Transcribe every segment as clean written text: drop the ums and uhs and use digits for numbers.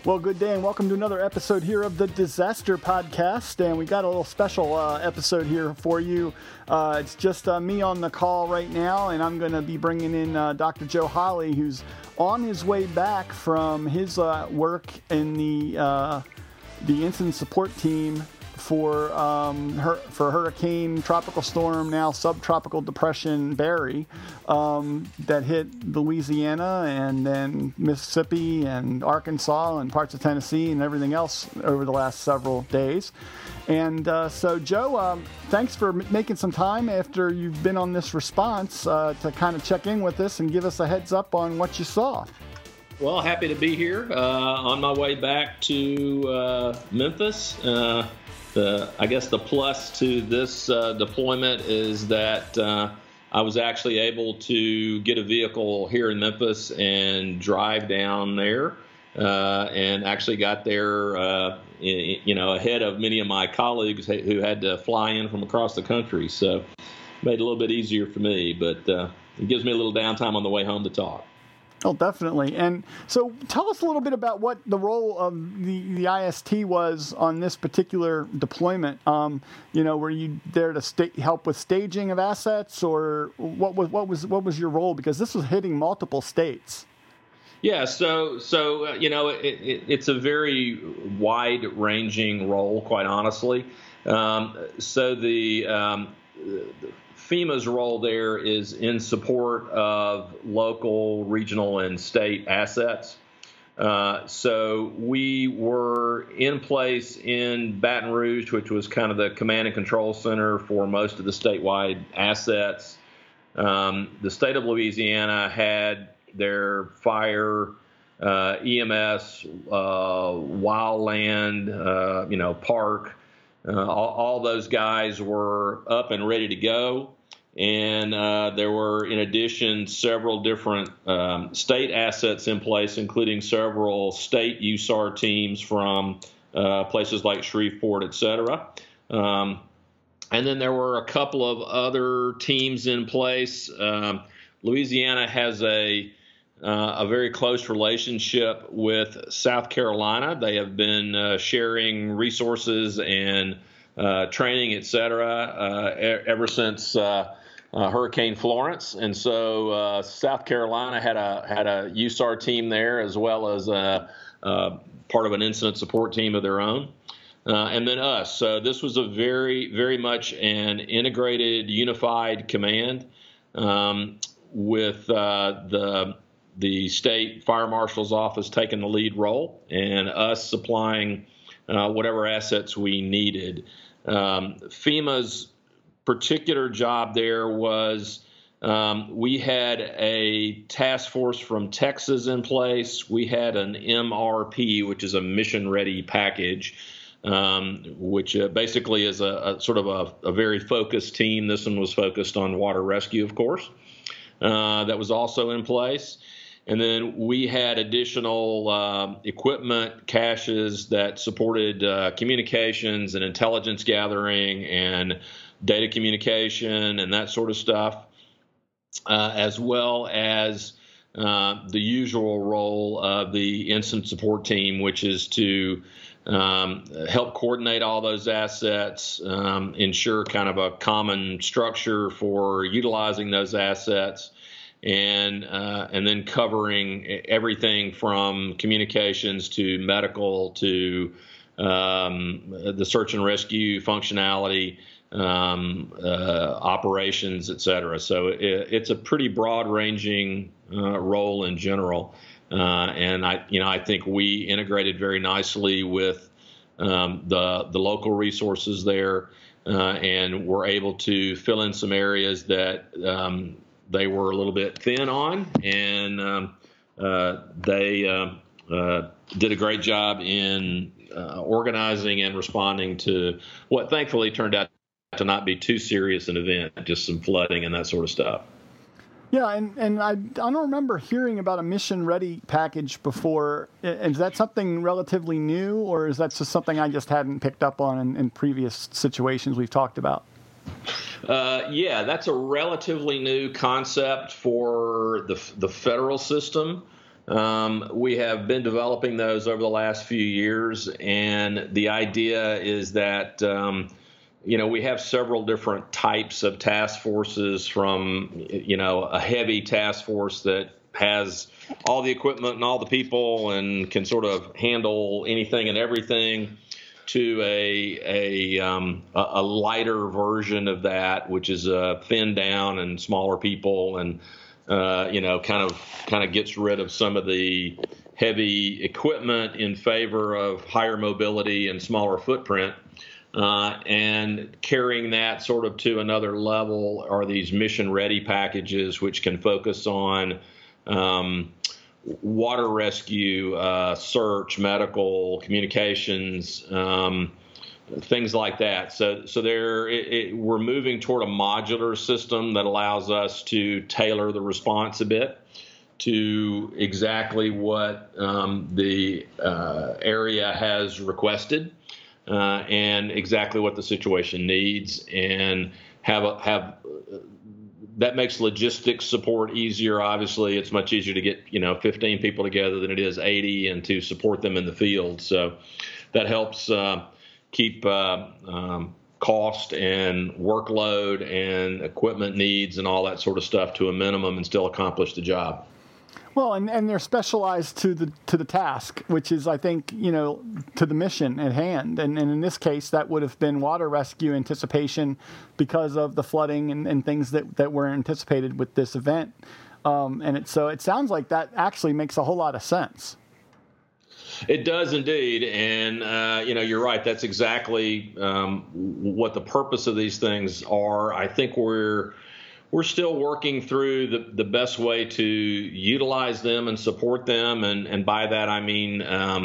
Well, good day and welcome to another episode here of the Disaster Podcast. And we got a little special episode here for you. It's just me on the call right now, and I'm going to be bringing in Dr. Joe Holly, who's on his way back from his work in the incident support team for Hurricane Tropical Storm, now Subtropical Depression Barry, that hit Louisiana and then Mississippi and Arkansas and parts of Tennessee and everything else over the last several days. And so, Joe, thanks for making some time after you've been on this response to kind of check in with us and give us a heads up on what you saw. Well, happy to be here on my way back to Memphis. I guess the plus to this deployment is that I was actually able to get a vehicle here in Memphis and drive down there, and actually got there, ahead of many of my colleagues who had to fly in from across the country. So, made it a little bit easier for me, but it gives me a little downtime on the way home to talk. Oh, definitely. And so tell us a little bit about what the role of the IST was on this particular deployment. Were you there to help with staging of assets, or what was your role? Because this was hitting multiple states. Yeah, so it's a very wide-ranging role, quite honestly. So the FEMA's role there is in support of local, regional, and state assets. So we were in place in Baton Rouge, which was kind of the command and control center for most of the statewide assets. The state of Louisiana had their fire, EMS, wildland, park. All those guys were up and ready to go. And there were, in addition, several different state assets in place, including several state USAR teams from places like Shreveport, et cetera. And then there were a couple of other teams in place. Louisiana has a very close relationship with South Carolina. They have been sharing resources and training, et cetera, ever since Hurricane Florence. And so South Carolina had a USAR team there, as well as part of an incident support team of their own. And then us. So this was a very, very much an integrated, unified command with the state fire marshal's office taking the lead role and us supplying whatever assets we needed. FEMA's particular job there was we had a task force from Texas in place. We had an MRP, which is a mission ready package, which basically is a sort of a very focused team. This one was focused on water rescue, of course. That was also in place. And then we had additional equipment caches that supported communications and intelligence gathering and data communication and that sort of stuff, as well as the usual role of the incident support team, which is to help coordinate all those assets, ensure kind of a common structure for utilizing those assets, and then covering everything from communications to medical to the search and rescue functionality, operations, et cetera. So it's a pretty broad-ranging role in general, and I think we integrated very nicely with the local resources there, and were able to fill in some areas that they were a little bit thin on, and they did a great job in organizing and responding to what thankfully turned out to not be too serious an event, just some flooding and that sort of stuff. Yeah, and I don't remember hearing about a mission-ready package before. Is that something relatively new, or is that just something I just hadn't picked up on in previous situations we've talked about? Yeah, that's a relatively new concept for the federal system. We have been developing those over the last few years, and the idea is that we have several different types of task forces, from a heavy task force that has all the equipment and all the people and can sort of handle anything and everything, to a lighter version of that, which is thinned down and smaller people, and kind of gets rid of some of the heavy equipment in favor of higher mobility and smaller footprint. And carrying that sort of to another level are these mission-ready packages, which can focus on water rescue, search, medical, communications, things like that. So we're moving toward a modular system that allows us to tailor the response a bit to exactly what the area has requested, and exactly what the situation needs, and have that makes logistics support easier. Obviously, it's much easier to get 15 people together than it is 80, and to support them in the field. So that helps keep cost and workload and equipment needs and all that sort of stuff to a minimum, and still accomplish the job. Well, and they're specialized to the task, which is, I think, to the mission at hand. And in this case, that would have been water rescue anticipation because of the flooding and things that were anticipated with this event. So it sounds like that actually makes a whole lot of sense. It does indeed, and you're right. That's exactly what the purpose of these things are. I think we're still working through the best way to utilize them and support them, and by that I mean,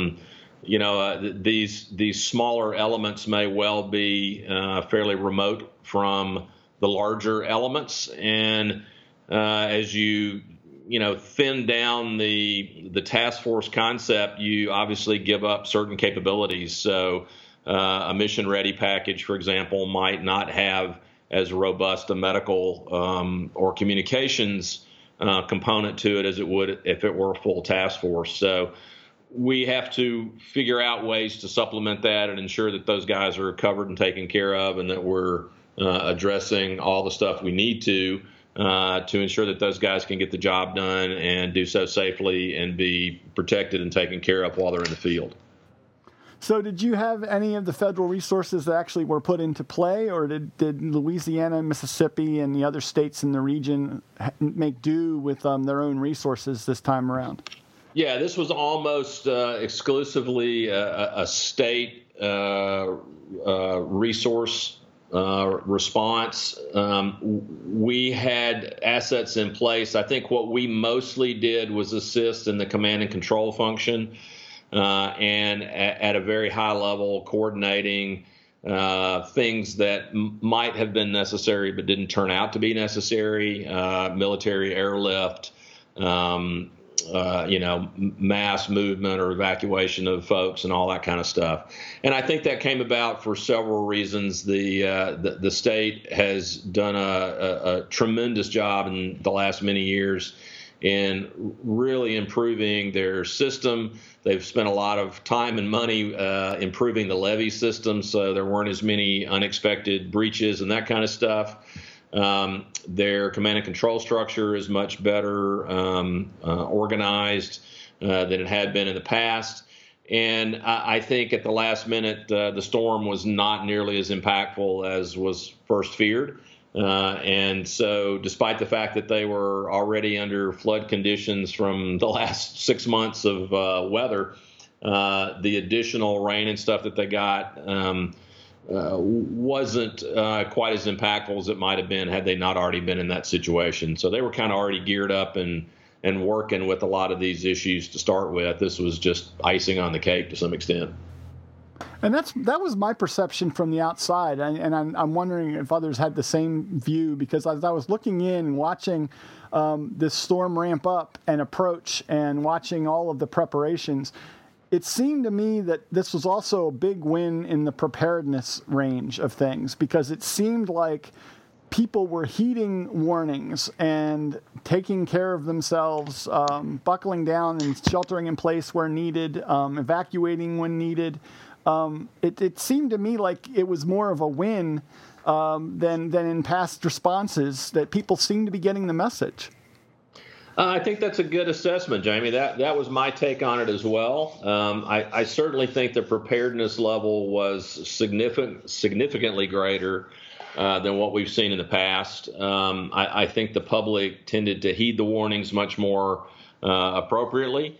these smaller elements may well be fairly remote from the larger elements, and as you thin down the task force concept, you obviously give up certain capabilities. So a mission ready package, for example, might not have as robust a medical or communications component to it as it would if it were a full task force. So we have to figure out ways to supplement that and ensure that those guys are covered and taken care of, and that we're addressing all the stuff we need to ensure that those guys can get the job done and do so safely and be protected and taken care of while they're in the field. So did you have any of the federal resources that actually were put into play, or did Louisiana, Mississippi, and the other states in the region make do with their own resources this time around? Yeah, this was almost exclusively a state resource response. We had assets in place. I think what we mostly did was assist in the command and control function, and at a very high level, coordinating things that might have been necessary but didn't turn out to be necessary, military airlift, mass movement or evacuation of folks and all that kind of stuff. And I think that came about for several reasons. The state has done a tremendous job in the last many years in really improving their system. They've spent a lot of time and money improving the levee system, so there weren't as many unexpected breaches and that kind of stuff. Their command and control structure is much better organized than it had been in the past. And I think at the last minute, the storm was not nearly as impactful as was first feared. And so despite the fact that they were already under flood conditions from the last 6 months of weather, the additional rain and stuff that they got wasn't quite as impactful as it might have been had they not already been in that situation. So they were kind of already geared up and working with a lot of these issues to start with. This was just icing on the cake to some extent. And that was my perception from the outside, and I'm wondering if others had the same view, because as I was looking in and watching this storm ramp up and approach and watching all of the preparations, it seemed to me that this was also a big win in the preparedness range of things, because it seemed like people were heeding warnings and taking care of themselves, buckling down and sheltering in place where needed, evacuating when needed. It seemed to me like it was more of a win than in past responses, that people seem to be getting the message. I think that's a good assessment, Jamie. That was my take on it as well. I certainly think the preparedness level was significantly greater than what we've seen in the past. I think the public tended to heed the warnings much more appropriately.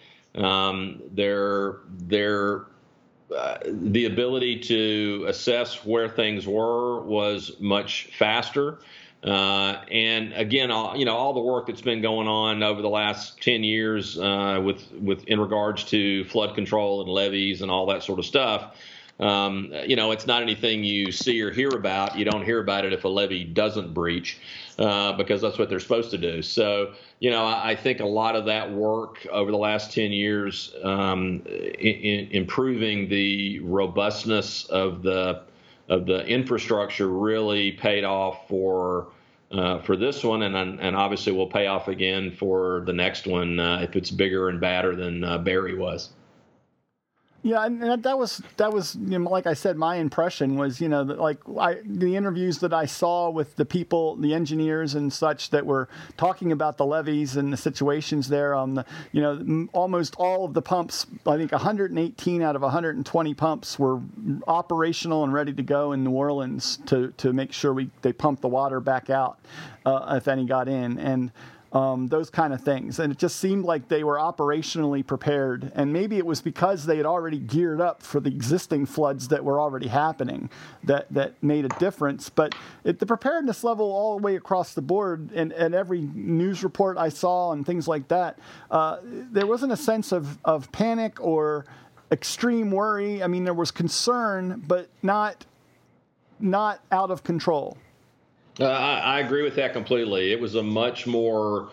The ability to assess where things were was much faster. And again, all the work that's been going on over the last 10 years with in regards to flood control and levees and all that sort of stuff. It's not anything you see or hear about. You don't hear about it if a levee doesn't breach, because that's what they're supposed to do. So, I think a lot of that work over the last 10 years, in improving the robustness of the infrastructure, really paid off for this one, and obviously will pay off again for the next one if it's bigger and badder than Barry was. Yeah, and that was like I said, my impression was, the interviews that I saw with the people, the engineers and such that were talking about the levees and the situations there. Almost all of the pumps, I think 118 out of 120 pumps were operational and ready to go in New Orleans to make sure they pumped the water back out if any got in, and those kind of things. And it just seemed like they were operationally prepared. And maybe it was because they had already geared up for the existing floods that were already happening that made a difference. But the preparedness level all the way across the board, and every news report I saw and things like that, there wasn't a sense of panic or extreme worry. I mean, there was concern, but not out of control. I agree with that completely. It was a much more,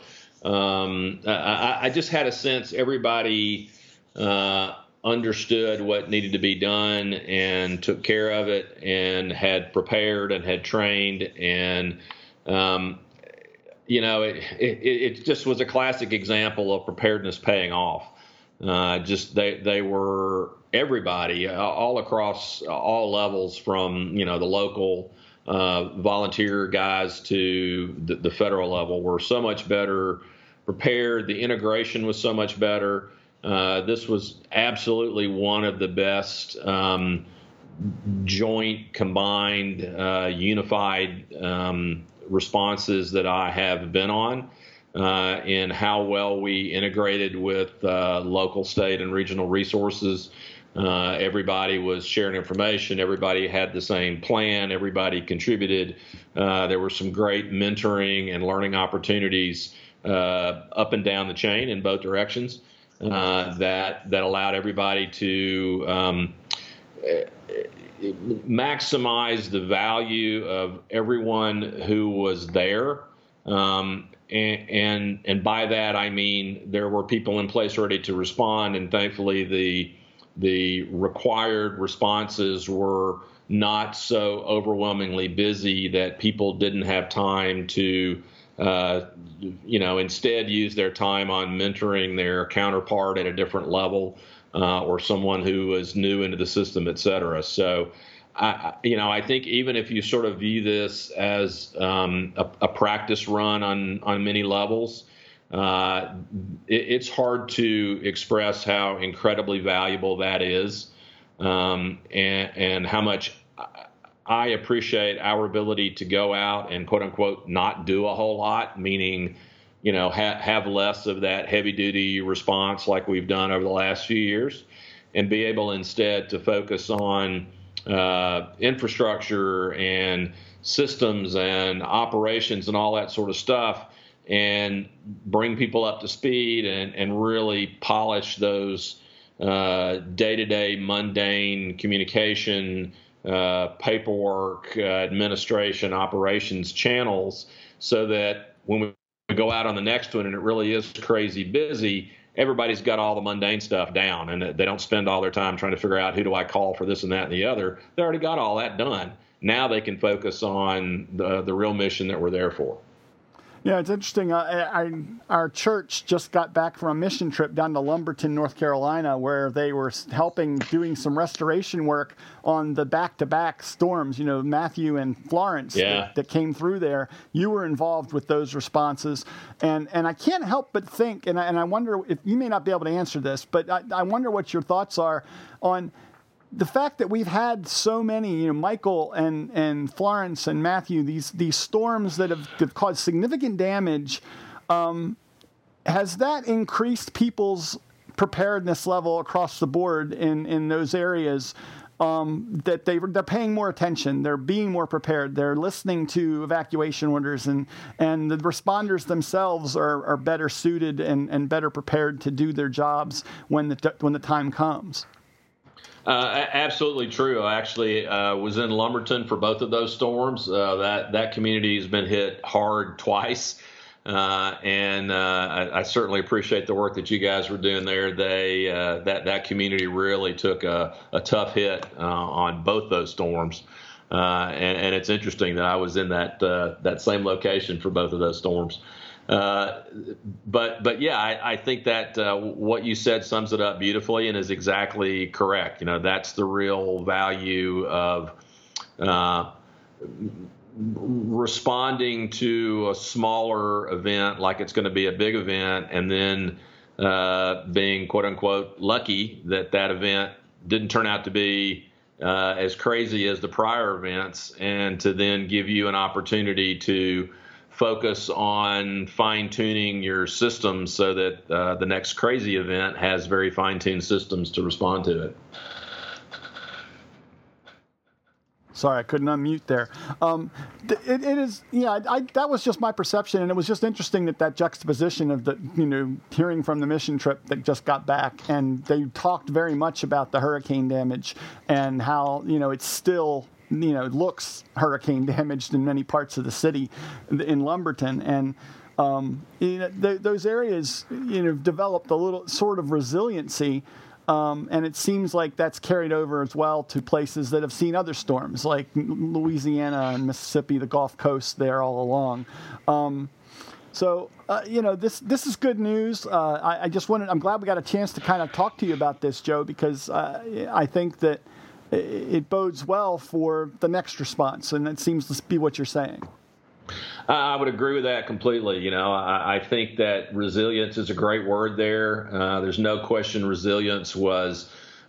I just had a sense everybody understood what needed to be done and took care of it and had prepared and had trained. And, it just was a classic example of preparedness paying off. They were everybody all across all levels, from, the local volunteer guys to the federal level, were so much better prepared. The integration was so much better. This was absolutely one of the best joint, combined, unified responses that I have been on, in how well we integrated with local, state, and regional resources. Everybody was sharing information. Everybody had the same plan. Everybody contributed. There were some great mentoring and learning opportunities up and down the chain in both directions that allowed everybody to maximize the value of everyone who was there. And by that, I mean there were people in place ready to respond, and thankfully the required responses were not so overwhelmingly busy that people didn't have time to, instead use their time on mentoring their counterpart at a different level, or someone who was new into the system, et cetera. So, I think even if you sort of view this as a practice run on many levels, it's hard to express how incredibly valuable that is, and how much I appreciate our ability to go out and, quote unquote, not do a whole lot, meaning, have less of that heavy duty response like we've done over the last few years, and be able instead to focus on infrastructure and systems and operations and all that sort of stuff, and bring people up to speed and really polish those day-to-day mundane communication, paperwork, administration, operations channels, so that when we go out on the next one and it really is crazy busy, everybody's got all the mundane stuff down, and they don't spend all their time trying to figure out who do I call for this and that and the other. They already got all that done. now they can focus on the real mission that we're there for. Yeah, it's interesting. Our church just got back from a mission trip down to Lumberton, North Carolina, where they were doing some restoration work on the back-to-back storms, Matthew and Florence that came through there. You were involved with those responses. And I can't help but think, and I wonder if you may not be able to answer this, but I wonder what your thoughts are on the fact that we've had so many, Michael and Florence and Matthew, these storms that have caused significant damage. Has that increased people's preparedness level across the board in those areas? That they're paying more attention, they're being more prepared, they're listening to evacuation orders, and the responders themselves are better suited and better prepared to do their jobs when the time comes. Absolutely true. I actually was in Lumberton for both of those storms. That community has been hit hard twice, and I certainly appreciate the work that you guys were doing there. That community really took a tough hit on both those storms, and it's interesting that I was in that same location for both of those storms. But yeah, I think that what you said sums it up beautifully and is exactly correct. That's the real value of responding to a smaller event like it's going to be a big event, and then being quote unquote lucky that event didn't turn out to be as crazy as the prior events, and to then give you an opportunity to focus on fine-tuning your systems so that the next crazy event has very fine-tuned systems to respond to it. Sorry, I couldn't unmute there. It is, that was just my perception, and it was just interesting that juxtaposition of hearing from the mission trip that just got back, and they talked very much about the hurricane damage and how, it's still looks hurricane damaged in many parts of the city in Lumberton. And those areas, developed a little sort of resiliency. And it seems like that's carried over as well to places that have seen other storms, like Louisiana and Mississippi, the Gulf Coast there all along. So this is good news. I'm glad we got a chance to kind of talk to you about this, Joe, because I think that it bodes well for the next response, and it seems to be what you're saying. I would agree with that completely. I think that resilience is a great word there. There's no question resilience was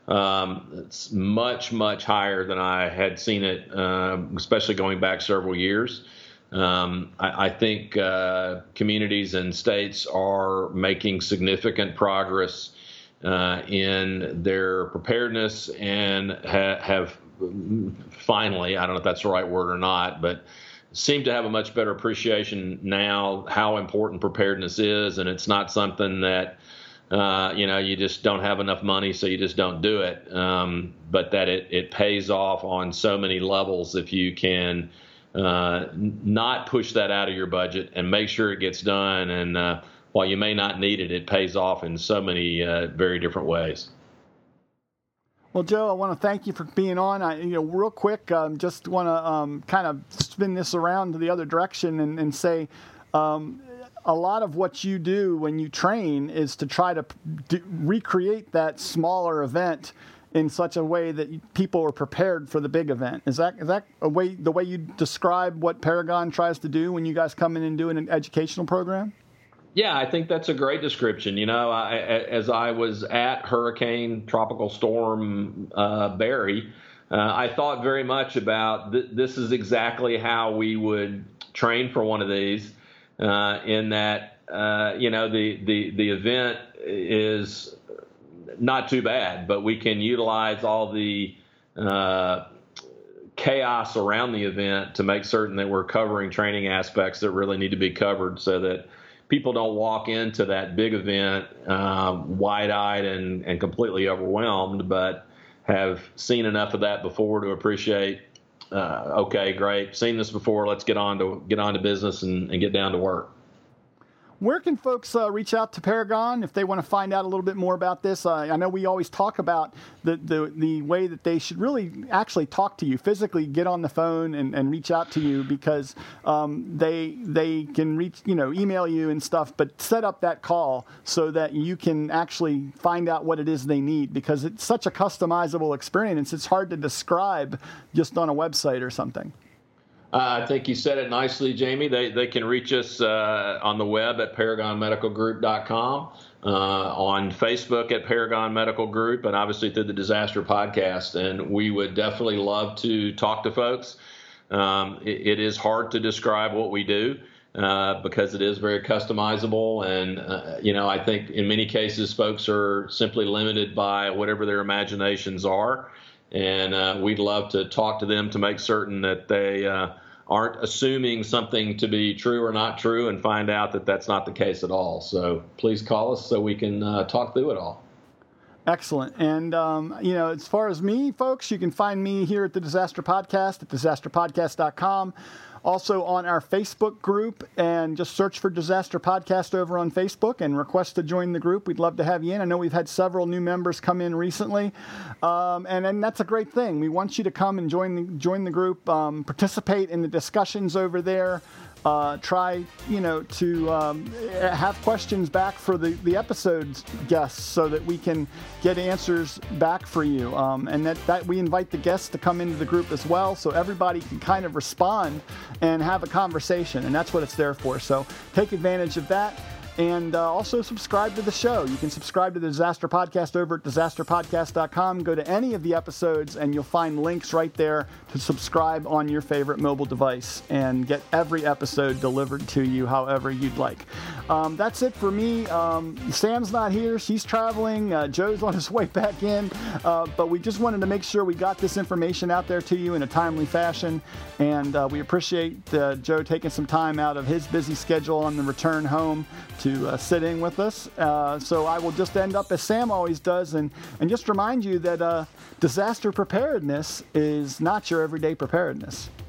much, much higher than I had seen it, especially going back several years. I think communities and states are making significant progress in their preparedness, and have finally, I don't know if that's the right word or not, but seem to have a much better appreciation now how important preparedness is. And it's not something that, you just don't have enough money, so you just don't do it. But that it pays off on so many levels if you can not push that out of your budget and make sure it gets done. And while you may not need it, it pays off in so many very different ways. Well, Joe, I want to thank you for being on. Real quick, just want to kind of spin this around to the other direction and say a lot of what you do when you train is to try to recreate that smaller event in such a way that people are prepared for the big event. Is that the way you describe what Paragon tries to do when you guys come in and do an educational program? Yeah, I think that's a great description. As I was at Tropical Storm Barry, I thought very much about this is exactly how we would train for one of these, in that, the event is not too bad, but we can utilize all the chaos around the event to make certain that we're covering training aspects that really need to be covered, so that people don't walk into that big event wide-eyed and completely overwhelmed, but have seen enough of that before to appreciate, okay, great, seen this before, let's get on to business and get down to work. Where can folks reach out to Paragon if they want to find out a little bit more about this? I know we always talk about the way that they should really actually talk to you, physically get on the phone and reach out to you, because they can reach, email you and stuff, but set up that call so that you can actually find out what it is they need, because it's such a customizable experience. It's hard to describe just on a website or something. I think you said it nicely, Jamie. They can reach us on the web at ParagonMedicalGroup.com, on Facebook at Paragon Medical Group, and obviously through the Disaster Podcast. And we would definitely love to talk to folks. It is hard to describe what we do because it is very customizable. And, I think in many cases folks are simply limited by whatever their imaginations are. And we'd love to talk to them to make certain that they aren't assuming something to be true or not true, and find out that that's not the case at all. So please call us so we can talk through it all. Excellent. And, as far as me, folks, you can find me here at the Disaster Podcast at disasterpodcast.com. Also on our Facebook group, and just search for Disaster Podcast over on Facebook and request to join the group. We'd love to have you in. I know we've had several new members come in recently, and that's a great thing. We want you to come and join the group, participate in the discussions over there. Try, to have questions back for the episode's guests so that we can get answers back for you. And that we invite the guests to come into the group as well, so everybody can kind of respond and have a conversation. And that's what it's there for. So take advantage of that. And also subscribe to the show. You can subscribe to the Disaster Podcast over at disasterpodcast.com. Go to any of the episodes and you'll find links right there to subscribe on your favorite mobile device and get every episode delivered to you however you'd like. That's it for me. Sam's not here. She's traveling. Joe's on his way back in. But we just wanted to make sure we got this information out there to you in a timely fashion. And we appreciate Joe taking some time out of his busy schedule on the return home to sit in with us. So I will just end up as Sam always does and just remind you that disaster preparedness is not your everyday preparedness.